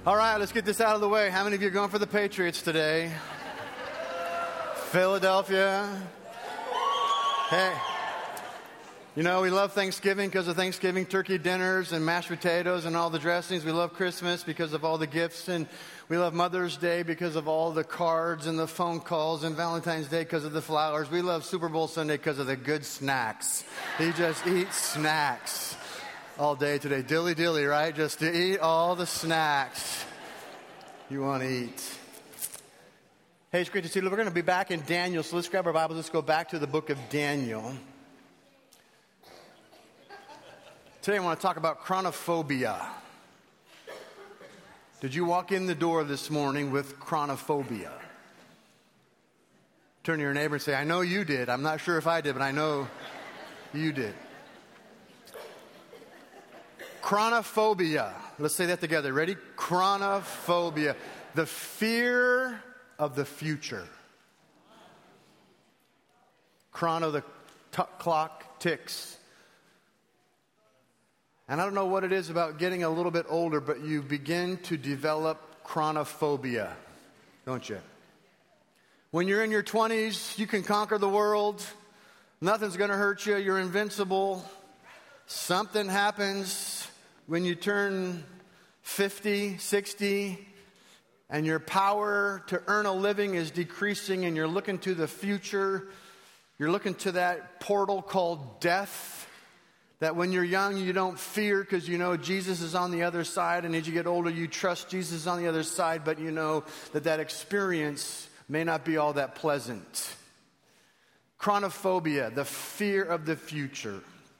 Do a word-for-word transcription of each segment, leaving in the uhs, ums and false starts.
All right, let's get this out of the way. How many of you are going for the Patriots today? Philadelphia. Hey. You know, we love Thanksgiving because of Thanksgiving turkey dinners and mashed potatoes and all the dressings. We love Christmas because of all the gifts. And we love Mother's Day because of all the cards and the phone calls. And Valentine's Day because of the flowers. We love Super Bowl Sunday because of the good snacks. You just eat snacks all day today. Dilly dilly, right? Just to eat all the snacks you want to eat. Hey, it's great to see you. We're going to be back in Daniel. So let's grab our Bibles. Let's go back to the book of Daniel. Today I want to talk about chronophobia. Did you walk in the door this morning with chronophobia? Turn to your neighbor and say, I know you did. I'm not sure if I did, but I know you did. Chronophobia. Let's say that together. Ready? Chronophobia. The fear of the future. Chrono, the t- clock ticks. And I don't know what it is about getting a little bit older, but you begin to develop chronophobia, don't you? When you're in your twenties, you can conquer the world. Nothing's going to hurt you. You're invincible. Something happens when you turn fifty, sixty, and your power to earn a living is decreasing, and you're looking to the future. You're looking to that portal called death. That when you're young, you don't fear because you know Jesus is on the other side. And as you get older, you trust Jesus is on the other side. But you know that that experience may not be all that pleasant. Chronophobia, the fear of the future.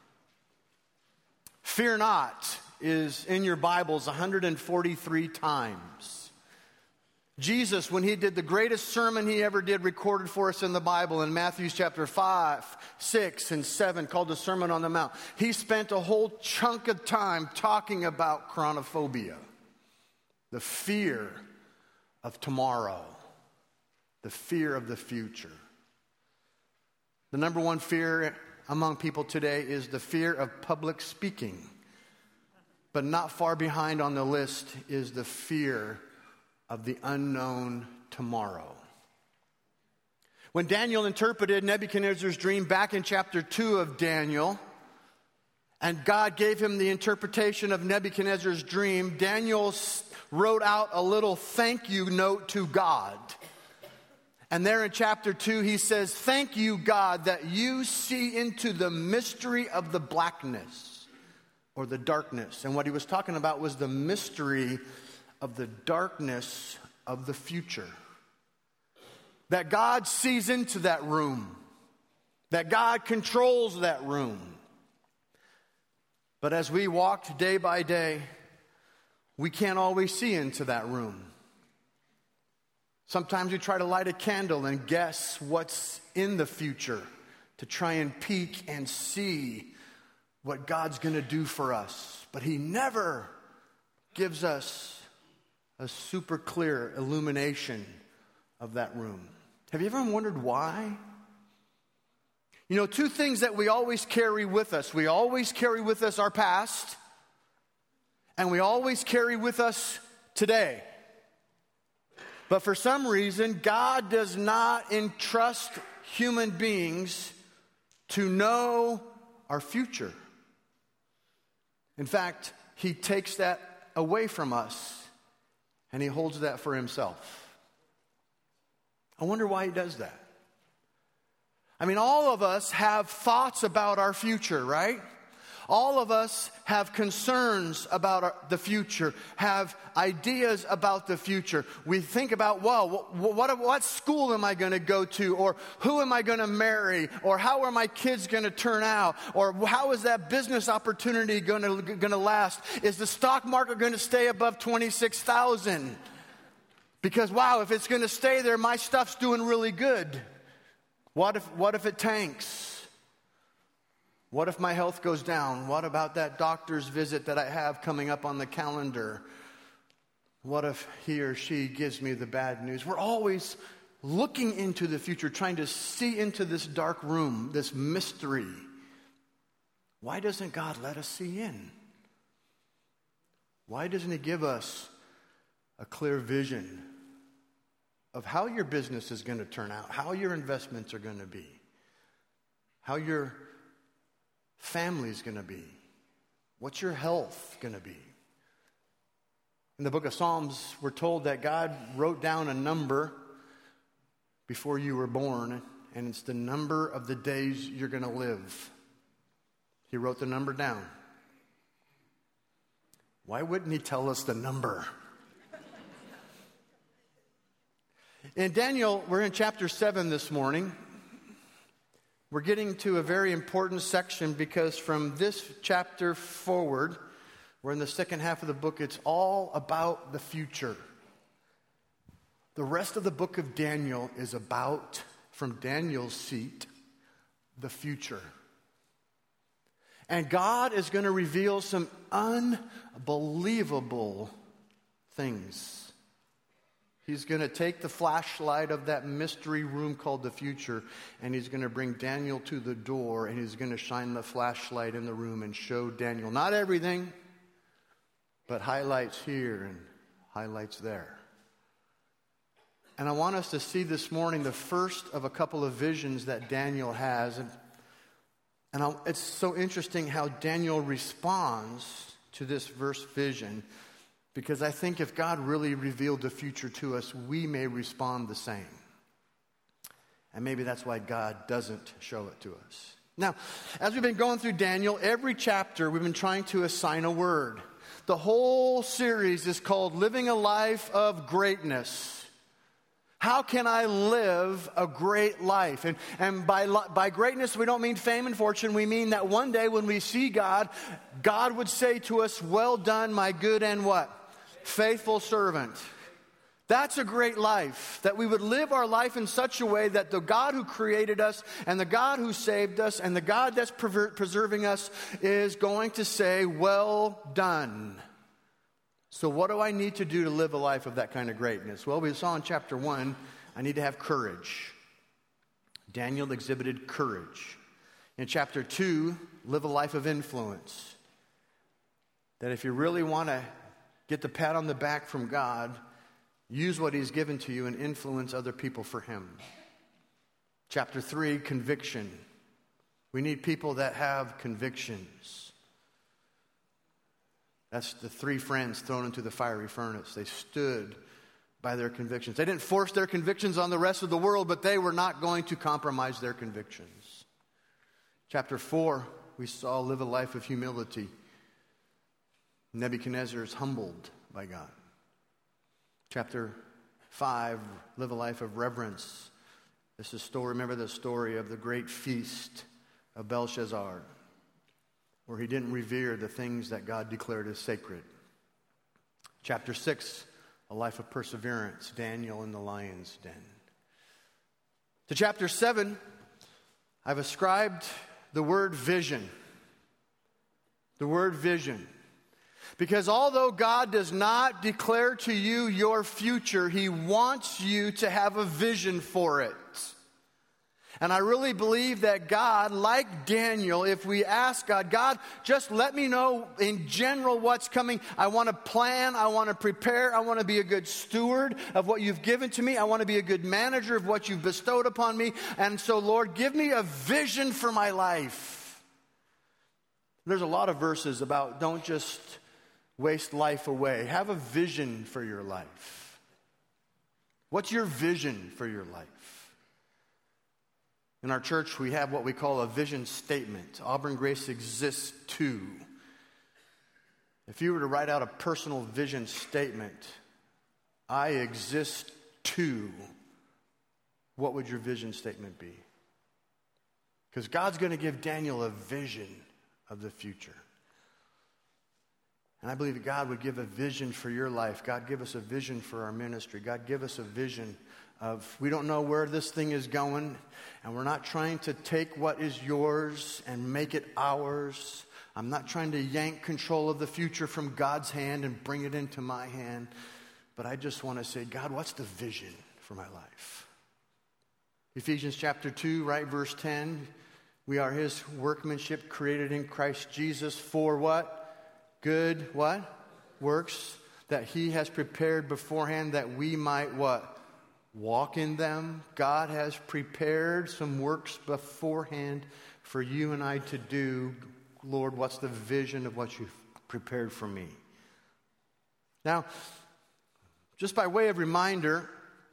Fear not is in your Bibles one hundred forty-three times. Jesus, when he did the greatest sermon he ever did, recorded for us in the Bible in Matthew chapter five, six, and seven, called the Sermon on the Mount. He spent a whole chunk of time talking about chronophobia, the fear of tomorrow, the fear of the future. The number one fear among people today is the fear of public speaking. But not far behind on the list is the fear of the unknown tomorrow. When Daniel interpreted Nebuchadnezzar's dream back in chapter two of Daniel, and God gave him the interpretation of Nebuchadnezzar's dream, Daniel wrote out a little thank you note to God. And there in chapter two, he says, thank you, God, that you see into the mystery of the blackness or the darkness. And what he was talking about was the mystery of the darkness of the future. That God sees into that room. That God controls that room. But as we walk day by day, we can't always see into that room. Sometimes we try to light a candle and guess what's in the future to try and peek and see what God's going to do for us. But he never gives us a super clear illumination of that room. Have you ever wondered why? You know, two things that we always carry with us. We always carry with us our past, and we always carry with us today. But for some reason, God does not entrust human beings to know our future. In fact, he takes that away from us. And he holds that for himself. I wonder why he does that. I mean, all of us have thoughts about our future, right? All of us have concerns about our, the future, have ideas about the future. We think about, well, what, what, what school am I going to go to? Or who am I going to marry? Or how are my kids going to turn out? Or how is that business opportunity going to, going to last? Is the stock market going to stay above twenty-six thousand? Because, wow, if it's going to stay there, my stuff's doing really good. What if, what if it tanks? What if my health goes down? What about that doctor's visit that I have coming up on the calendar? What if he or she gives me the bad news? We're always looking into the future, trying to see into this dark room, this mystery. Why doesn't God let us see in? Why doesn't he give us a clear vision of how your business is going to turn out, how your investments are going to be, how your family is going to be, what's your health going to be. In the book of Psalms, we're told that God wrote down a number before you were born, and it's the number of the days you're going to live. He wrote the number down. Why wouldn't he tell us the number? In Daniel, we're in chapter seven this morning. We're getting to a very important section because from this chapter forward, we're in the second half of the book, it's all about the future. The rest of the book of Daniel is about, from Daniel's seat, the future. And God is going to reveal some unbelievable things. He's going to take the flashlight of that mystery room called the future, and he's going to bring Daniel to the door, and he's going to shine the flashlight in the room and show Daniel not everything, but highlights here and highlights there. And I want us to see this morning the first of a couple of visions that Daniel has. And, and I'll, it's so interesting how Daniel responds to this verse vision, because I think if God really revealed the future to us, we may respond the same. And maybe that's why God doesn't show it to us. Now, as we've been going through Daniel, every chapter we've been trying to assign a word. The whole series is called Living a Life of Greatness. How can I live a great life? And, and by, by greatness, we don't mean fame and fortune. We mean that one day when we see God, God would say to us, well done, my good and what? Faithful servant. That's a great life, that we would live our life in such a way that the God who created us and the God who saved us and the God that's preserving us is going to say, well done. So what do I need to do to live a life of that kind of greatness? Well, we saw in chapter one, I need to have courage. Daniel exhibited courage. In chapter two, live a life of influence. That if you really want to get the pat on the back from God, use what he's given to you and influence other people for him. Chapter three, conviction. We need people that have convictions. That's the three friends thrown into the fiery furnace. They stood by their convictions. They didn't force their convictions on the rest of the world, but they were not going to compromise their convictions. Chapter four, we saw live a life of humility. Nebuchadnezzar is humbled by God. Chapter five, live a life of reverence. This is story. Remember the story of the great feast of Belshazzar, where he didn't revere the things that God declared as sacred. Chapter six, a life of perseverance, Daniel in the lion's den. To chapter seven, I've ascribed the word vision. The word vision. Because although God does not declare to you your future, he wants you to have a vision for it. And I really believe that God, like Daniel, if we ask God, God, just let me know in general what's coming. I want to plan. I want to prepare. I want to be a good steward of what you've given to me. I want to be a good manager of what you've bestowed upon me. And so, Lord, give me a vision for my life. There's a lot of verses about don't just waste life away. Have a vision for your life. What's your vision for your life? In our church, we have what we call a vision statement. Auburn Grace exists to. If you were to write out a personal vision statement, I exist to, what would your vision statement be? Because God's going to give Daniel a vision of the future. And I believe that God would give a vision for your life. God, give us a vision for our ministry. God, give us a vision of, we don't know where this thing is going, and we're not trying to take what is yours and make it ours. I'm not trying to yank control of the future from God's hand and bring it into my hand. But I just want to say, God, what's the vision for my life? Ephesians chapter two, right, verse ten. We are his workmanship created in Christ Jesus for what? Good, what? Works that he has prepared beforehand that we might what? Walk in them. God has prepared some works beforehand for you and I to do. Lord, what's the vision of what you've prepared for me? Now, just by way of reminder,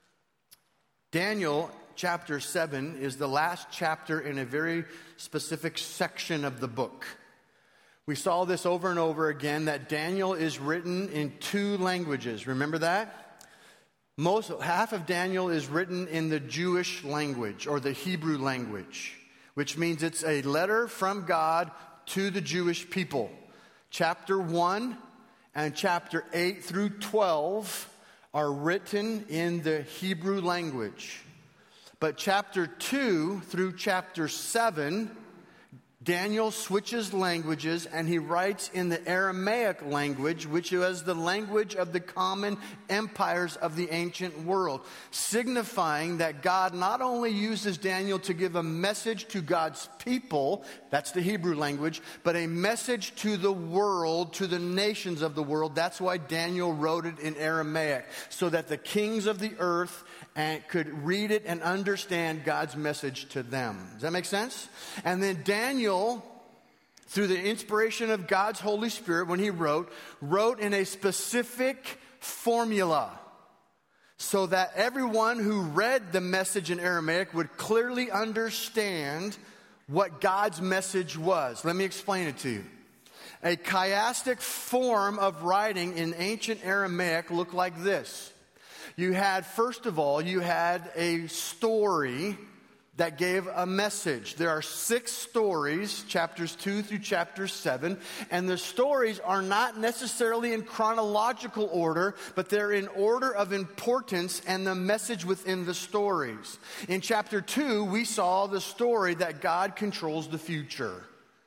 Daniel chapter seven is the last chapter in a very specific section of the book. We saw this over and over again, that Daniel is written in two languages. Remember that? Most, half of Daniel is written in the Jewish language, or the Hebrew language, which means it's a letter from God to the Jewish people. Chapter one and chapter eight through twelve are written in the Hebrew language. But chapter two through chapter seven, Daniel switches languages and he writes in the Aramaic language, which was the language of the common empires of the ancient world, signifying that God not only uses Daniel to give a message to God's people, that's the Hebrew language, but a message to the world, to the nations of the world. That's why Daniel wrote it in Aramaic, so that the kings of the earth and could read it and understand God's message to them. Does that make sense? And then Daniel, through the inspiration of God's Holy Spirit, when he wrote, wrote in a specific formula, so that everyone who read the message in Aramaic would clearly understand what God's message was. Let me explain it to you. A chiastic form of writing in ancient Aramaic looked like this. You had, first of all, you had a story that gave a message. There are six stories, chapters two through chapter seven, and the stories are not necessarily in chronological order, but they're in order of importance and the message within the stories. In chapter two, we saw the story that God controls the future.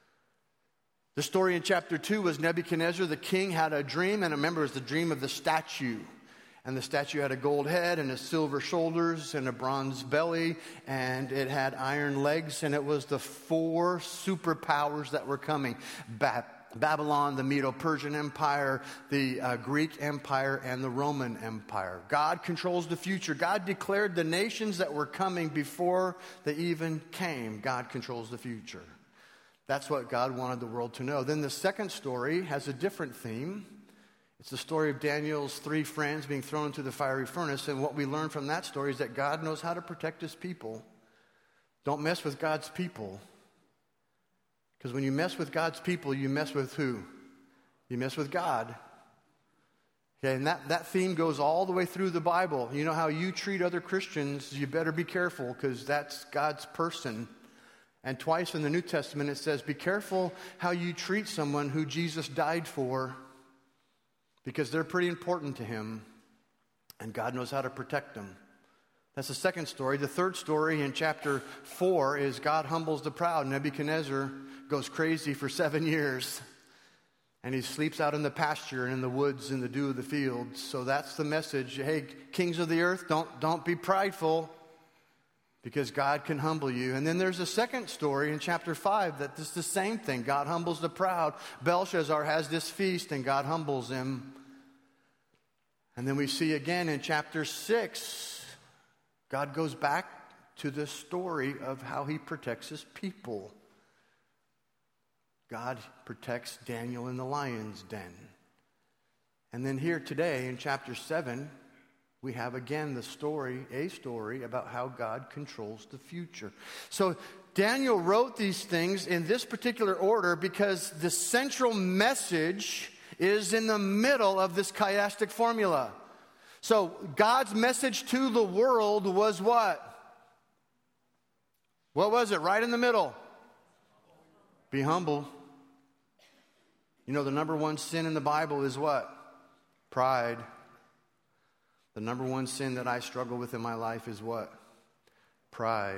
The story in chapter two was Nebuchadnezzar, the king, had a dream, and remember, it was the dream of the statue. And the statue had a gold head and a silver shoulders and a bronze belly, and it had iron legs, and it was the four superpowers that were coming. Ba- Babylon, the Medo-Persian Empire, the uh, Greek Empire, and the Roman Empire. God controls the future. God declared the nations that were coming before they even came. God controls the future. That's what God wanted the world to know. Then the second story has a different theme. It's the story of Daniel's three friends being thrown into the fiery furnace. And what we learn from that story is that God knows how to protect his people. Don't mess with God's people. Because when you mess with God's people, you mess with who? You mess with God. Okay, and that, that theme goes all the way through the Bible. You know how you treat other Christians, you better be careful, because that's God's person. And twice in the New Testament it says, be careful how you treat someone who Jesus died for, because they're pretty important to him, and God knows how to protect them. That's the second story. The third story in chapter four is God humbles the proud. Nebuchadnezzar goes crazy for seven years, and he sleeps out in the pasture and in the woods in the dew of the fields. So that's the message. Hey, kings of the earth, don't, don't be prideful, because God can humble you. And then there's a second story in chapter five that is the same thing. God humbles the proud. Belshazzar has this feast and God humbles him. And then we see again in chapter six, God goes back to the story of how he protects his people. God protects Daniel in the lion's den. And then here today in chapter seven, we have again the story, a story about how God controls the future. So Daniel wrote these things in this particular order because the central message is in the middle of this chiastic formula. So God's message to the world was what? What was it? Right in the middle. Be humble. You know, the number one sin in the Bible is what? Pride. The number one sin that I struggle with in my life is what? Pride.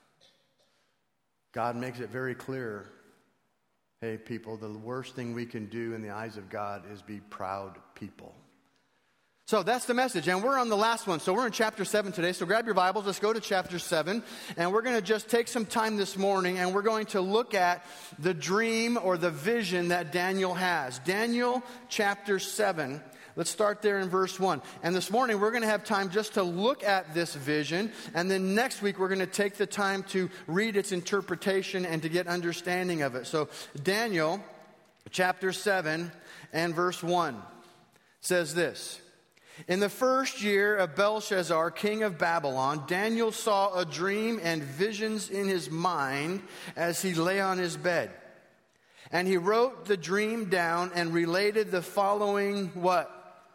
God makes it very clear. Hey, people, the worst thing we can do in the eyes of God is be proud people. So that's the message. And we're on the last one. So we're in chapter seven today. So grab your Bibles. Let's go to chapter seven. And we're going to just take some time this morning and we're going to look at the dream or the vision that Daniel has. Daniel chapter seven. Let's start there in verse one. And this morning we're going to have time just to look at this vision. And then next week we're going to take the time to read its interpretation and to get understanding of it. So Daniel chapter seven and verse one says this. In the first year of Belshazzar, king of Babylon, Daniel saw a dream and visions in his mind as he lay on his bed. And he wrote the dream down and related the following, what?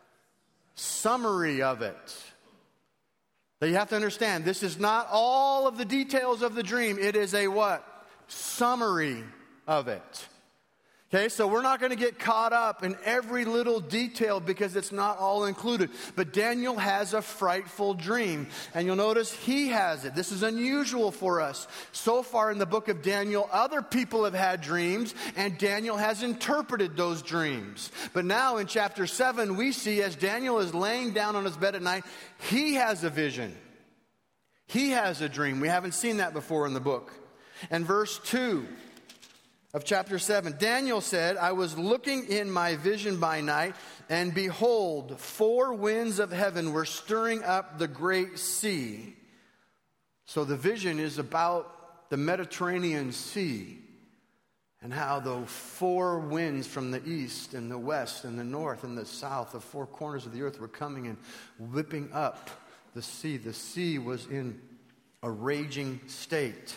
Summary of it. Now you have to understand, this is not all of the details of the dream. It is a what? Summary of it. Okay, so we're not going to get caught up in every little detail because it's not all included. But Daniel has a frightful dream. And you'll notice he has it. This is unusual for us. So far in the book of Daniel, other people have had dreams, and Daniel has interpreted those dreams. But now in chapter seven, we see as Daniel is laying down on his bed at night, he has a vision. He has a dream. We haven't seen that before in the book. And verse two of chapter seven, Daniel said, I was looking in my vision by night, and behold, four winds of heaven were stirring up the great sea. So the vision is about the Mediterranean Sea and how the four winds from the east and the west and the north and the south, the four corners of the earth, were coming and whipping up the sea. The sea was in a raging state.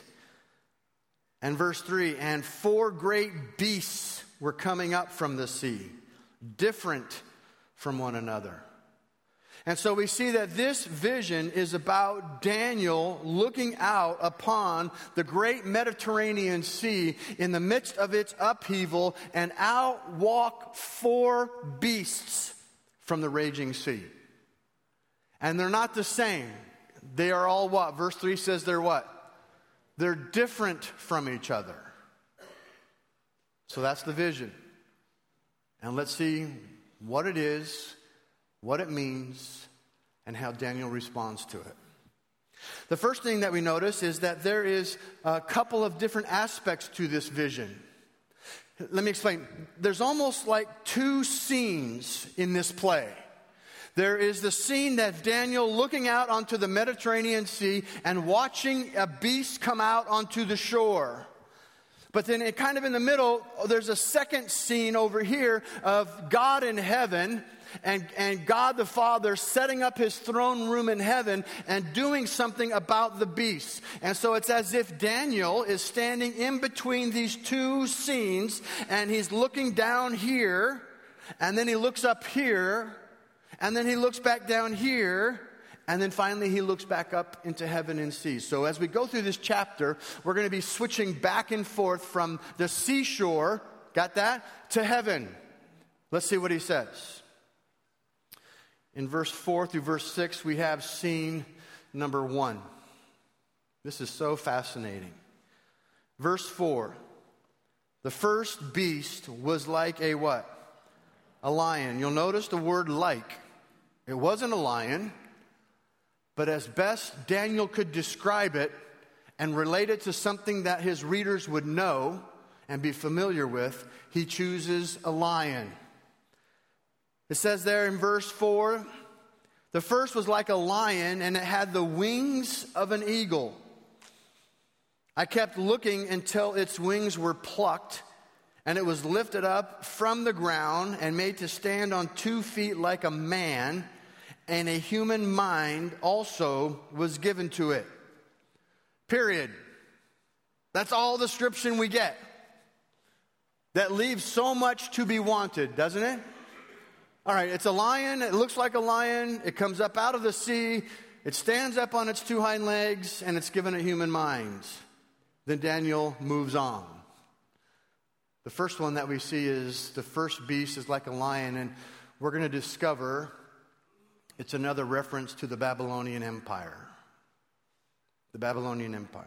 And verse three, and four great beasts were coming up from the sea, different from one another. And so we see that this vision is about Daniel looking out upon the great Mediterranean Sea in the midst of its upheaval, and out walk four beasts from the raging sea. And they're not the same. They are all what? Verse three says they're what? They're different from each other. So that's the vision. And let's see what it is, what it means, and how Daniel responds to it. The first thing that we notice is that there is a couple of different aspects to this vision. Let me explain. There's almost like two scenes in this play. There is the scene that Daniel looking out onto the Mediterranean Sea and watching a beast come out onto the shore. But then it kind of in the middle, there's a second scene over here of God in heaven and, and God the Father setting up his throne room in heaven and doing something about the beast. And so it's as if Daniel is standing in between these two scenes, and he's looking down here, and then he looks up here, and then he looks back down here, and then finally he looks back up into heaven and sees. So as we go through this chapter, we're going to be switching back and forth from the seashore, got that, to heaven. Let's see what he says. In verse four through verse six, we have scene number one. This is so fascinating. Verse four, the first beast was like a what? A lion. You'll notice the word like. It wasn't a lion, but as best Daniel could describe it and relate it to something that his readers would know and be familiar with, he chooses a lion. It says there in verse four, the first was like a lion, and it had the wings of an eagle. I kept looking until its wings were plucked, and it was lifted up from the ground and made to stand on two feet like a man, and a human mind also was given to it. Period. That's all the description we get. That leaves so much to be wanted, doesn't it? All right, it's a lion. It looks like a lion. It comes up out of the sea. It stands up on its two hind legs, and it's given a human mind. Then Daniel moves on. The first one that we see is the first beast is like a lion, and we're going to discover it's another reference to the Babylonian Empire. The Babylonian Empire.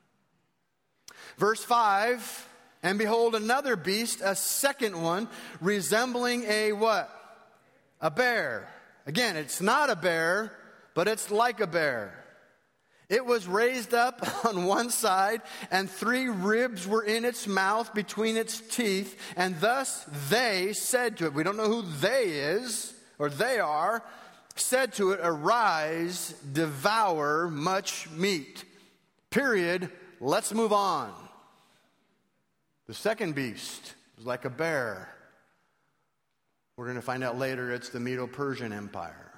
Verse five, and behold another beast, a second one, resembling a what? A bear. Again, it's not a bear, but it's like a bear. It was raised up on one side, and three ribs were in its mouth between its teeth, and thus they said to it. We don't know who they is, or they are, said to it, arise, devour much meat. Period. Let's move on. The second beast was like a bear. We're going to find out later it's the Medo-Persian Empire.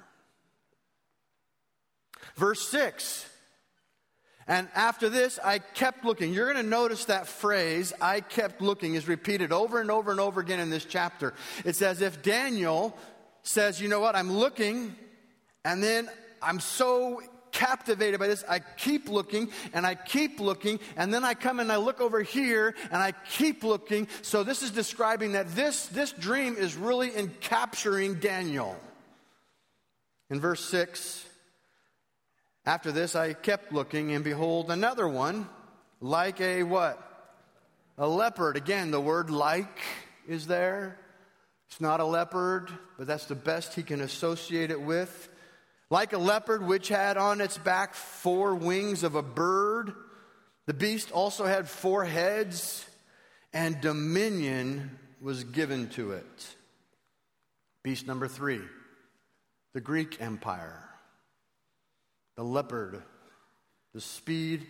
Verse six. And after this, I kept looking. You're going to notice that phrase, I kept looking, is repeated over and over and over again in this chapter. It's as if Daniel says, you know what, I'm looking, and then I'm so captivated by this, I keep looking, and I keep looking, and then I come and I look over here, and I keep looking. So this is describing that this, this dream is really in capturing Daniel. In verse six, after this, I kept looking, and behold, another one, like a what? A leopard. Again, the word like is there. It's not a leopard, but that's the best he can associate it with. Like a leopard, which had on its back four wings of a bird. The beast also had four heads, and dominion was given to it. Beast number three, the Greek Empire. The leopard, the speed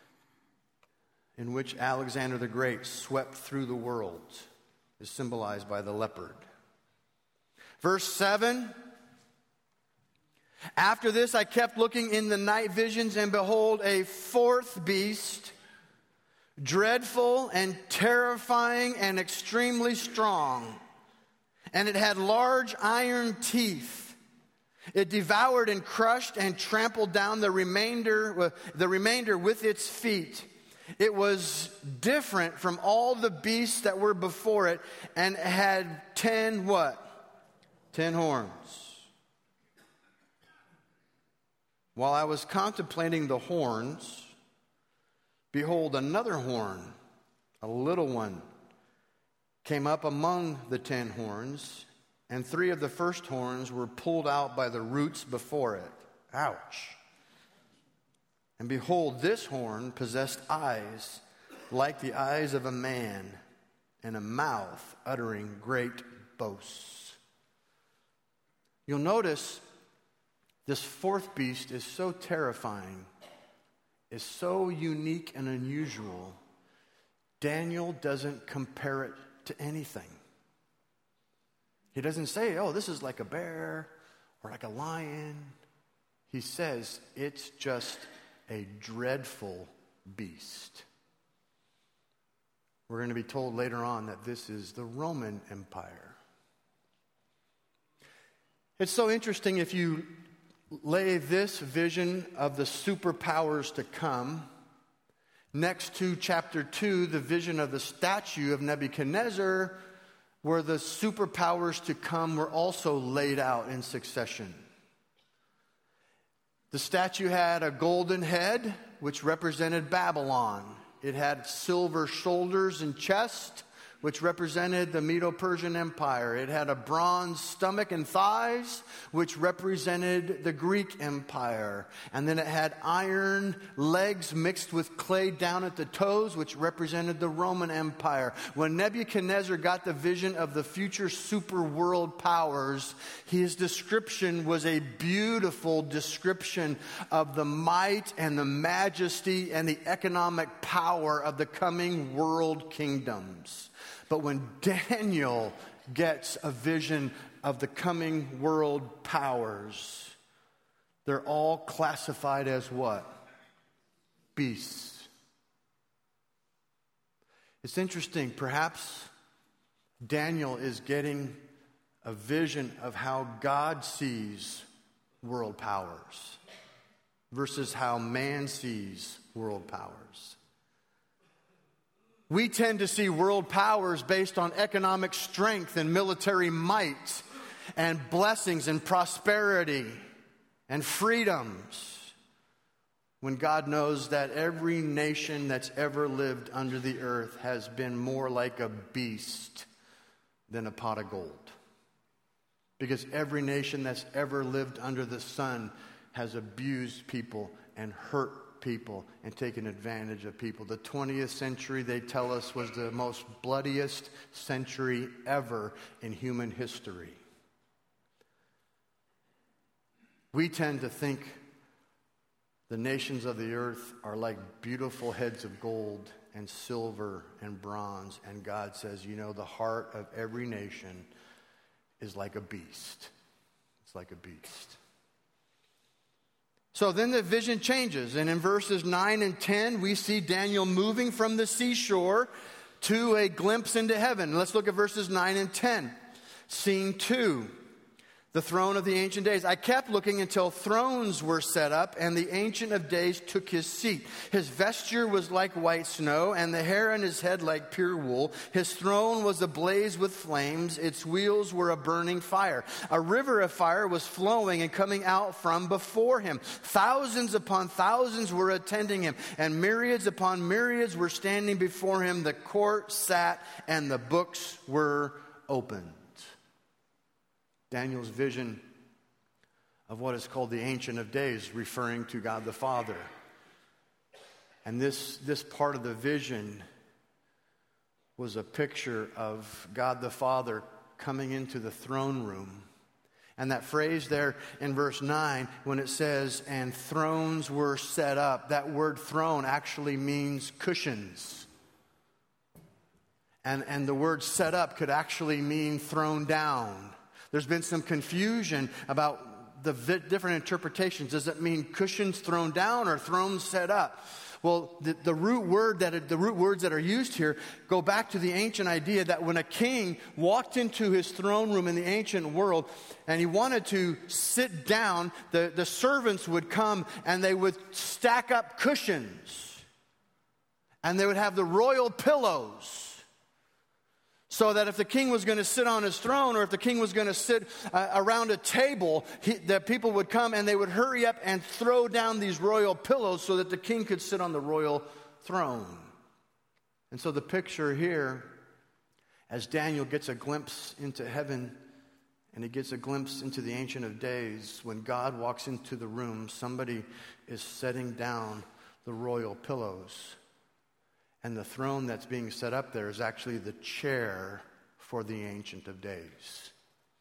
in which Alexander the Great swept through the world, is symbolized by the leopard. Verse seven, after this I kept looking in the night visions, and behold, a fourth beast, dreadful and terrifying and extremely strong, and it had large iron teeth. It devoured and crushed and trampled down the remainder, the remainder with its feet. It was different from all the beasts that were before it, and had ten what? Ten horns. While I was contemplating the horns, behold, another horn, a little one, came up among the ten horns, and three of the first horns were pulled out by the roots before it. Ouch. And behold, this horn possessed eyes like the eyes of a man, and a mouth uttering great boasts. You'll notice this fourth beast is so terrifying, is so unique and unusual. Daniel doesn't compare it to anything. He doesn't say, oh, this is like a bear or like a lion. He says it's just a dreadful beast. We're going to be told later on that this is the Roman Empire. It's so interesting if you lay this vision of the superpowers to come next to chapter two, the vision of the statue of Nebuchadnezzar, where the superpowers to come were also laid out in succession. The statue had a golden head, which represented Babylon. It had silver shoulders and chest, which represented the Medo-Persian Empire. It had a bronze stomach and thighs, which represented the Greek Empire. And then it had iron legs mixed with clay down at the toes, which represented the Roman Empire. When Nebuchadnezzar got the vision of the future super world powers, his description was a beautiful description of the might and the majesty and the economic power of the coming world kingdoms. But when Daniel gets a vision of the coming world powers, they're all classified as what? Beasts. It's interesting. Perhaps Daniel is getting a vision of how God sees world powers versus how man sees world powers. We tend to see world powers based on economic strength and military might and blessings and prosperity and freedoms, when God knows that every nation that's ever lived under the earth has been more like a beast than a pot of gold. Because every nation that's ever lived under the sun has abused people and hurt people and taken advantage of people. The twentieth century, they tell us, was the most bloodiest century ever in human history. We tend to think the nations of the earth are like beautiful heads of gold and silver and bronze. And God says, you know, the heart of every nation is like a beast. It's like a beast. So then the vision changes. And in verses nine and ten, we see Daniel moving from the seashore to a glimpse into heaven. Let's look at verses nine and ten. Scene two. The throne of the Ancient Days. I kept looking until thrones were set up, and the Ancient of Days took his seat. His vesture was like white snow, and the hair on his head like pure wool. His throne was ablaze with flames. Its wheels were a burning fire. A river of fire was flowing and coming out from before him. Thousands upon thousands were attending him, and myriads upon myriads were standing before him. The court sat, and the books were opened. Daniel's vision of what is called the Ancient of Days, referring to God the Father. And this, this part of the vision was a picture of God the Father coming into the throne room. And that phrase there in verse nine, when it says, and thrones were set up, that word throne actually means cushions. And, and the word set up could actually mean thrown down. There's been some confusion about the vi- different interpretations. Does it mean cushions thrown down or thrones set up? Well, the, the root word that are, the root words that are used here go back to the ancient idea that when a king walked into his throne room in the ancient world and he wanted to sit down, the, the servants would come and they would stack up cushions, and they would have the royal pillows. So that if the king was going to sit on his throne, or if the king was going to sit uh, around a table, he, that people would come and they would hurry up and throw down these royal pillows so that the king could sit on the royal throne. And so the picture here, as Daniel gets a glimpse into heaven and he gets a glimpse into the Ancient of Days, when God walks into the room, somebody is setting down the royal pillows. And the throne that's being set up there is actually the chair for the Ancient of Days.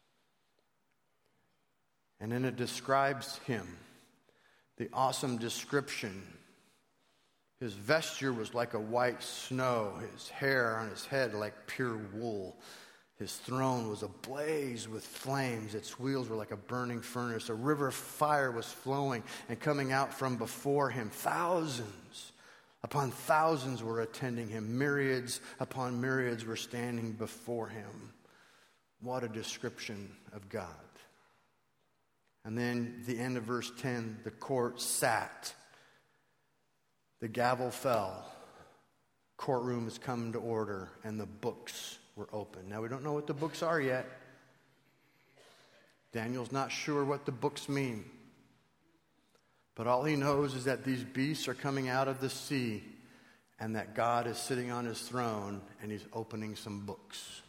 And then it describes him, the awesome description. His vesture was like a white snow, his hair on his head like pure wool. His throne was ablaze with flames. Its wheels were like a burning furnace. A river of fire was flowing and coming out from before him. Thousands upon thousands were attending him. Myriads upon myriads were standing before him. What a description of God. And then the end of verse ten, the court sat. The gavel fell. Courtroom has come to order, and the books were open. Now, we don't know what the books are yet. Daniel's not sure what the books mean. But all he knows is that these beasts are coming out of the sea and that God is sitting on his throne and he's opening some books.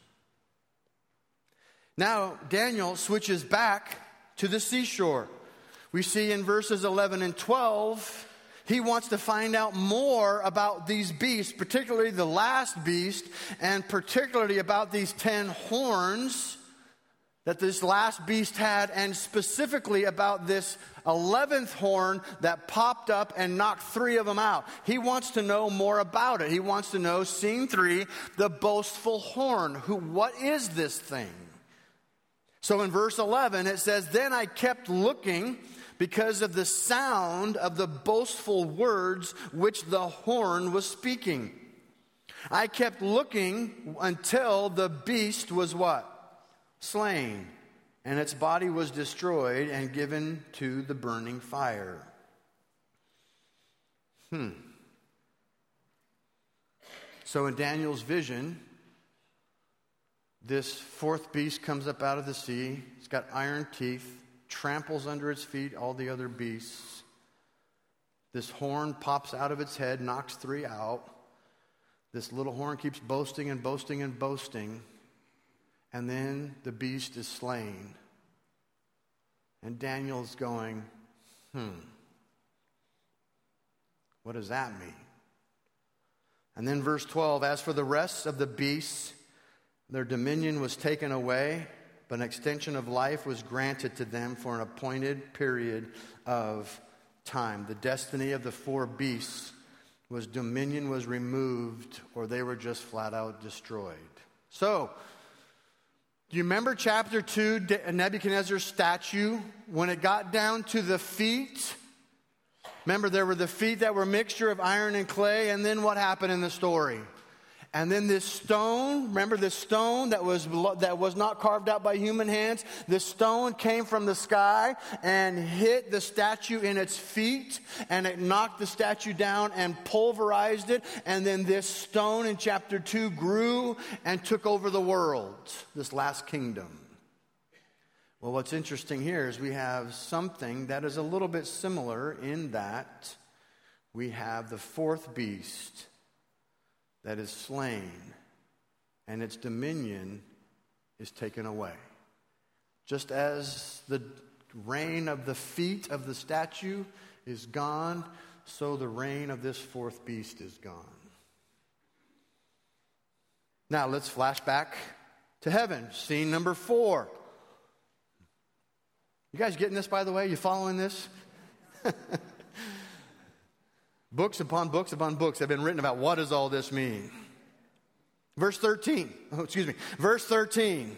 Now, Daniel switches back to the seashore. We see in verses eleven and twelve, he wants to find out more about these beasts, particularly the last beast, and particularly about these ten horns that this last beast had, and specifically about this eleventh horn that popped up and knocked three of them out. He wants to know more about it. He wants to know, scene three, the boastful horn. Who? What is this thing? So in verse eleven, it says, "Then I kept looking because of the sound of the boastful words which the horn was speaking. I kept looking until the beast was" what? "Slain, and its body was destroyed and given to the burning fire." Hmm. So in Daniel's vision, this fourth beast comes up out of the sea. It's got iron teeth, tramples under its feet all the other beasts. This horn pops out of its head, knocks three out. This little horn keeps boasting and boasting and boasting. And then the beast is slain. And Daniel's going, hmm, what does that mean? And then verse twelve, "As for the rest of the beasts, their dominion was taken away, but an extension of life was granted to them for an appointed period of time. The destiny of the four beasts was dominion was removed, or they were just flat out destroyed. So, do you remember chapter two, Nebuchadnezzar's statue? When it got down to the feet, remember there were the feet that were a mixture of iron and clay, and then what happened in the story? And then this stone, remember this stone that was that was not carved out by human hands? This stone came from the sky and hit the statue in its feet, and it knocked the statue down and pulverized it. And then this stone in chapter two grew and took over the world, this last kingdom. Well, what's interesting here is we have something that is a little bit similar in that we have the fourth beast that is slain, and its dominion is taken away. Just as the reign of the feet of the statue is gone, so the reign of this fourth beast is gone. Now let's flash back to heaven. Scene number four. You guys getting this, by the way? You following this? Books upon books upon books have been written about what does all this mean. Verse thirteen. Oh, excuse me. Verse thirteen.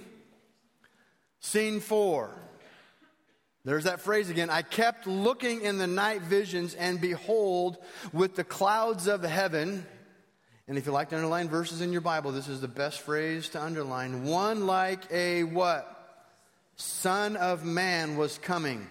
Scene four. There's that phrase again. I kept looking in the night visions, and behold, with the clouds of heaven. And if you like to underline verses in your Bible, this is the best phrase to underline. One like a what? Son of Man was coming.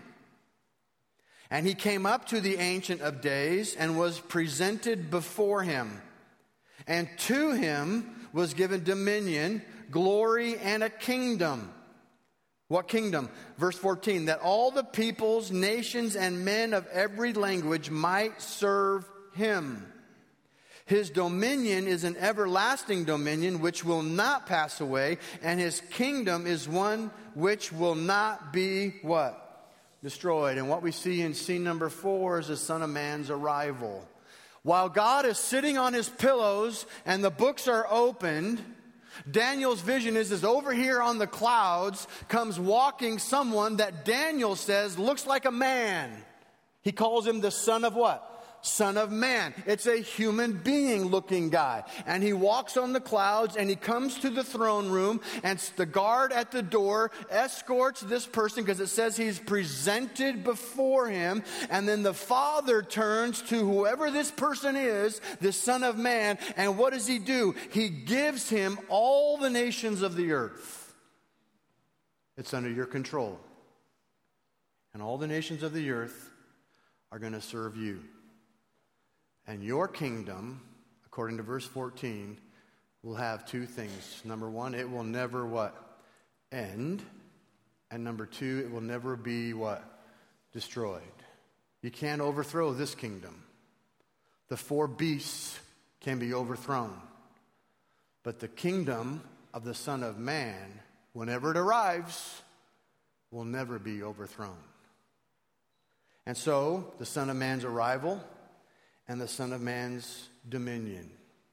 And he came up to the Ancient of Days and was presented before him. And to him was given dominion, glory, and a kingdom. What kingdom? Verse fourteen, that all the peoples, nations, and men of every language might serve him. His dominion is an everlasting dominion which will not pass away, and his kingdom is one which will not be what? Destroyed. And what we see in scene number four is the Son of Man's arrival. While God is sitting on his pillows and the books are opened, Daniel's vision is, is over here on the clouds comes walking someone that Daniel says looks like a man. He calls him the Son of what? Son of Man. It's a human being looking guy. And he walks on the clouds and he comes to the throne room, and the guard at the door escorts this person because it says he's presented before him. And then the Father turns to whoever this person is, the Son of Man, and what does he do? He gives him all the nations of the earth. It's under your control. And all the nations of the earth are going to serve you. And your kingdom, according to verse fourteen, will have two things. Number one, it will never what? End. And number two, it will never be what? Destroyed. You can't overthrow this kingdom. The four beasts can be overthrown. But the kingdom of the Son of Man, whenever it arrives, will never be overthrown. And so, the Son of Man's arrival and the Son of Man's dominion.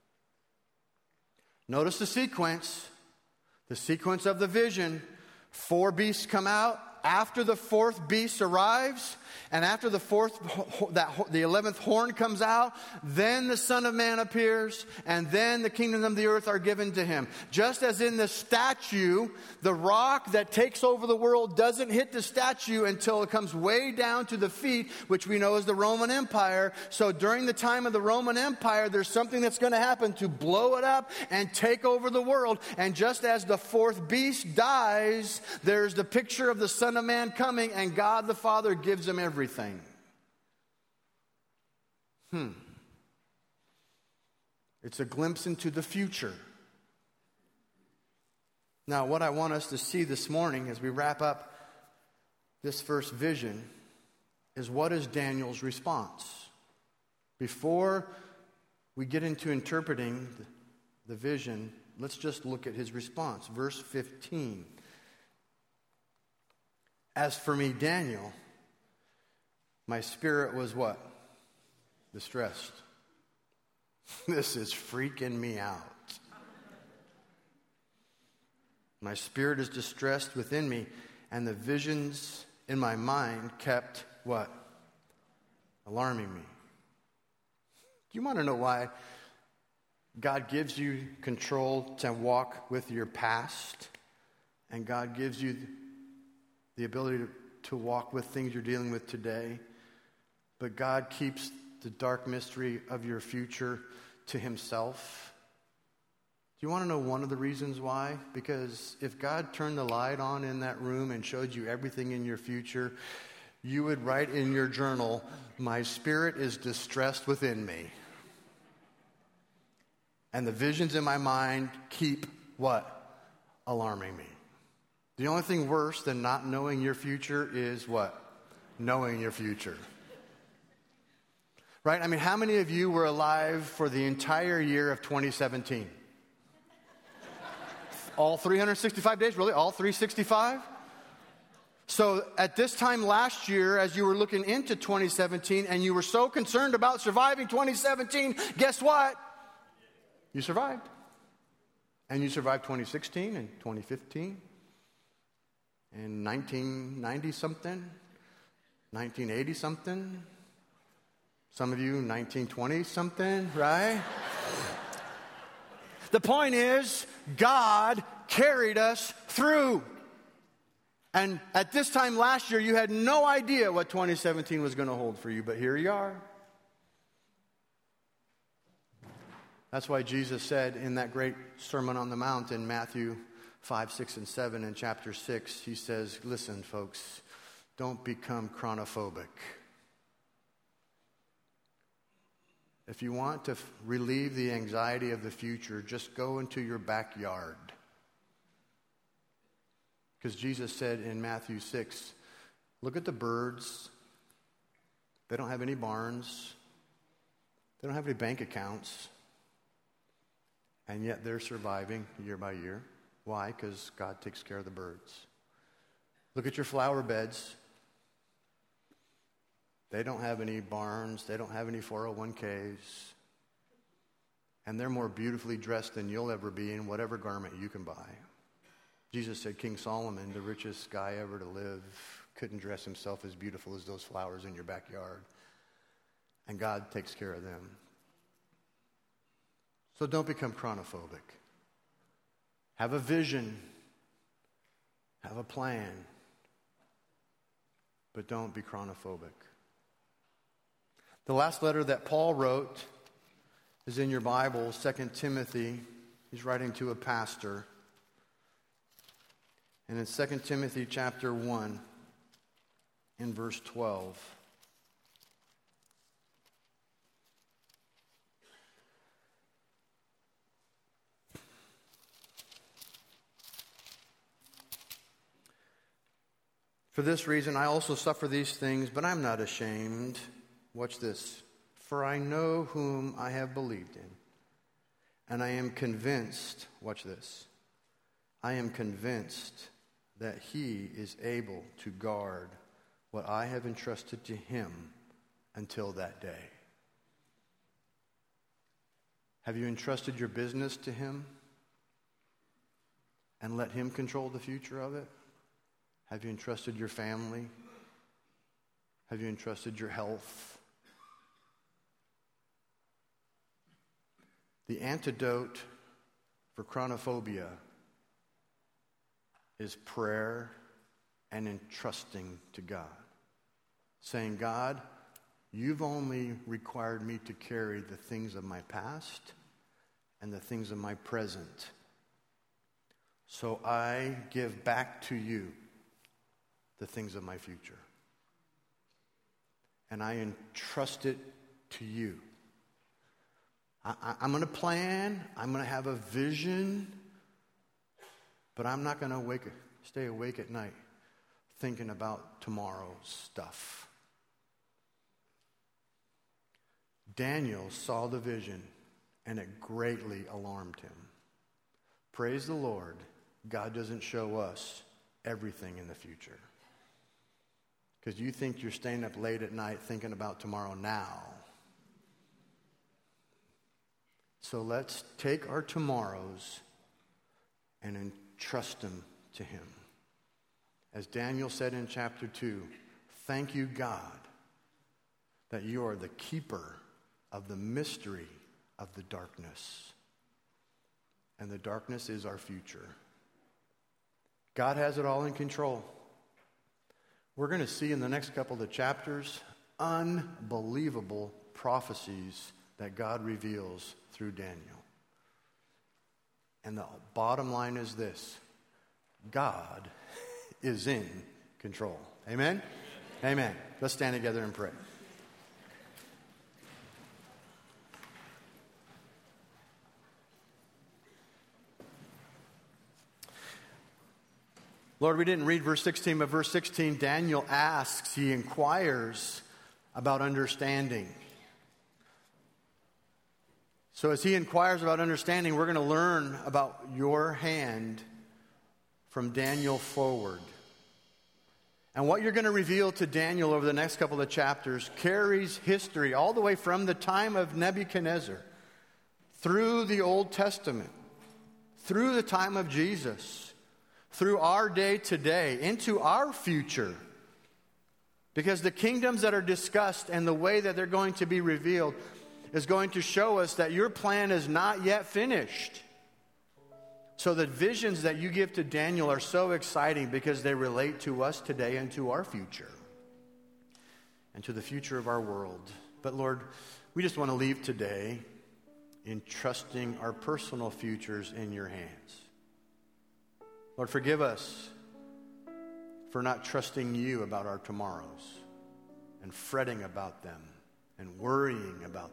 Notice the sequence. The sequence of the vision. Four beasts come out. After the fourth beast arrives, and after the fourth, that the eleventh horn comes out, then the Son of Man appears, and then the kingdoms of the earth are given to him. Just as in the statue, the rock that takes over the world doesn't hit the statue until it comes way down to the feet, which we know is the Roman Empire. So during the time of the Roman Empire, there's something that's going to happen to blow it up and take over the world. And just as the fourth beast dies, there's the picture of the Son of Man coming, and God the Father gives him everything. Hmm. It's a glimpse into the future. Now, what I want us to see this morning as we wrap up this first vision is, what is Daniel's response? Before we get into interpreting the vision, let's just look at his response. Verse fifteen. As for me, Daniel, my spirit was what? Distressed. This is freaking me out. My spirit is distressed within me, and the visions in my mind kept what? Alarming me. Do you want to know why God gives you control to walk with your past, and God gives you the ability to, to walk with things you're dealing with today, but God keeps the dark mystery of your future to himself? Do you want to know one of the reasons why? Because if God turned the light on in that room and showed you everything in your future, you would write in your journal, my spirit is distressed within me. And the visions in my mind keep what? Alarming me. The only thing worse than not knowing your future is what? Knowing your future. Right? I mean, how many of you were alive for the entire year of twenty seventeen? All three hundred sixty-five days? Really? All three hundred sixty-five? So at this time last year, as you were looking into twenty seventeen and you were so concerned about surviving twenty seventeen, guess what? You survived. And you survived twenty sixteen and twenty fifteen and nineteen ninety something, nineteen eighty something. Some of you nineteen twenty something, right? The point is, God carried us through. And at this time last year, you had no idea what twenty seventeen was going to hold for you, but here you are. That's why Jesus said in that great Sermon on the Mount in Matthew five, six, and seven in chapter six, he says, listen, folks, don't become chronophobic. If you want to f- relieve the anxiety of the future, just go into your backyard. Because Jesus said in Matthew six, look at the birds. They don't have any barns. They don't have any bank accounts. And yet they're surviving year by year. Why? Because God takes care of the birds. Look at your flower beds. They don't have any barns. They don't have any four oh one k's. And they're more beautifully dressed than you'll ever be in whatever garment you can buy. Jesus said King Solomon, the richest guy ever to live, couldn't dress himself as beautiful as those flowers in your backyard. And God takes care of them. So don't become chronophobic. Have a vision. Have a plan. But don't be chronophobic. The last letter that Paul wrote is in your Bible, Second Timothy. He's writing to a pastor. And in Second Timothy chapter one, in verse twelve. For this reason I also suffer these things, but I'm not ashamed. Watch this. For I know whom I have believed in, and I am convinced, watch this, I am convinced that he is able to guard what I have entrusted to him until that day. Have you entrusted your business to him and let him control the future of it? Have you entrusted your family? Have you entrusted your health? The antidote for chronophobia is prayer and entrusting to God. Saying, God, you've only required me to carry the things of my past and the things of my present. So I give back to you the things of my future. And I entrust it to you. I, I, I'm going to plan. I'm going to have a vision. But I'm not going to wake, stay awake at night thinking about tomorrow's stuff. Daniel saw the vision, and it greatly alarmed him. Praise the Lord, God doesn't show us everything in the future. Because you think you're staying up late at night thinking about tomorrow now. So let's take our tomorrows and trust him to him. As Daniel said in chapter two, thank you, God, that you are the keeper of the mystery of the darkness. And the darkness is our future. God has it all in control. We're going to see in the next couple of chapters unbelievable prophecies that God reveals through Daniel. And the bottom line is this: God is in control. Amen? Amen. Let's stand together and pray. Lord, we didn't read verse sixteen, but verse sixteen, Daniel asks, he inquires about understanding. So as he inquires about understanding, we're going to learn about your hand from Daniel forward. And what you're going to reveal to Daniel over the next couple of chapters carries history all the way from the time of Nebuchadnezzar, through the Old Testament, through the time of Jesus, through our day today, into our future. Because the kingdoms that are discussed and the way that they're going to be revealed is going to show us that your plan is not yet finished. So the visions that you give to Daniel are so exciting because they relate to us today and to our future and to the future of our world. But Lord, we just want to leave today in trusting our personal futures in your hands. Lord, forgive us for not trusting you about our tomorrows and fretting about them and worrying about them.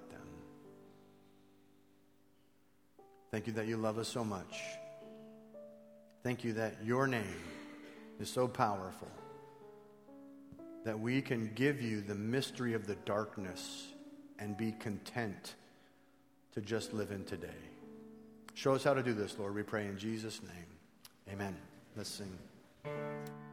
Thank you that you love us so much. Thank you that your name is so powerful that we can give you the mystery of the darkness and be content to just live in today. Show us how to do this, Lord. We pray in Jesus' name. Amen. Let's sing.